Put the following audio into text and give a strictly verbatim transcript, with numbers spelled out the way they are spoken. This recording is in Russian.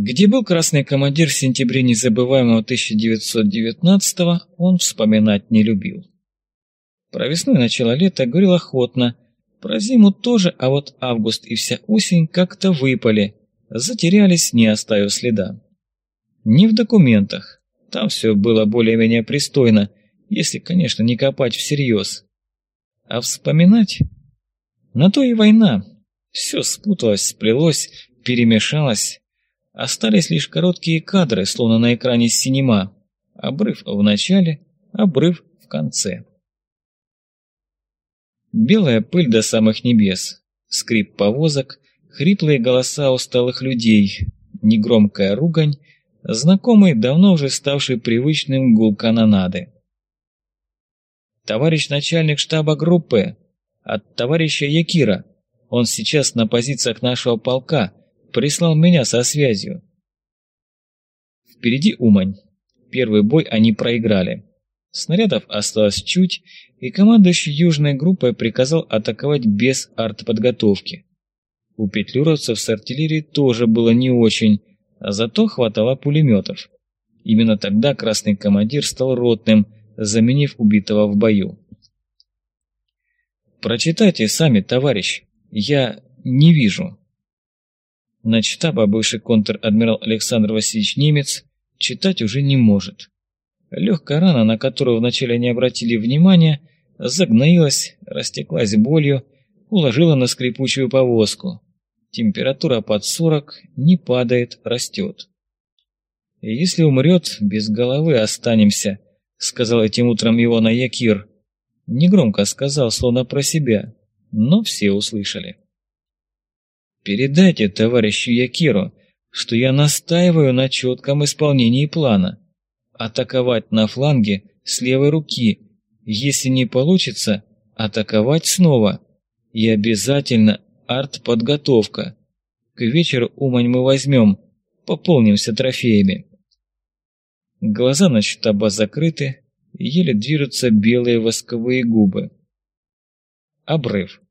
Где был красный командир в сентябре незабываемого тысяча девятьсот девятнадцатого, он вспоминать не любил. Про весну и начало лета говорил охотно, про зиму тоже, а вот август и вся осень как-то выпали, затерялись, не оставив следа. Не в документах, там все было более-менее пристойно, если, конечно, не копать всерьез. А вспоминать? На то и война. Все спуталось, сплелось, перемешалось. Остались лишь короткие кадры, словно на экране синема. Обрыв в начале, обрыв в конце. Белая пыль до самых небес, скрип повозок, хриплые голоса усталых людей, негромкая ругань, знакомый, давно уже ставший привычным гул канонады. «Товарищ начальник штаба группы, от товарища Якира, он сейчас на позициях нашего полка, прислал меня со связью». Впереди Умань. Первый бой они проиграли. Снарядов осталось чуть, и командующий южной группой приказал атаковать без артподготовки. У петлюровцев с артиллерией тоже было не очень, а зато хватало пулеметов. Именно тогда красный командир стал ротным, заменив убитого в бою. «Прочитайте сами, товарищ, я не вижу». Начштаба бывший контр-адмирал Александр Васильевич Немец читать уже не может. Легкая рана, на которую вначале не обратили внимания, загноилась, растеклась болью, уложила на скрипучую повозку. Температура под сорок, не падает, растет. И «Если умрет, без головы останемся», — сказал этим утром Иона Якир. Негромко сказал, словно про себя, но все услышали. «Передайте товарищу Якиру, что я настаиваю на четком исполнении плана. Атаковать на фланге с левой руки, если не получится, атаковать снова. И обязательно артподготовка. К вечеру Умань мы возьмем, пополнимся трофеями». Глаза начштаба закрыты, еле движутся белые восковые губы. Обрыв.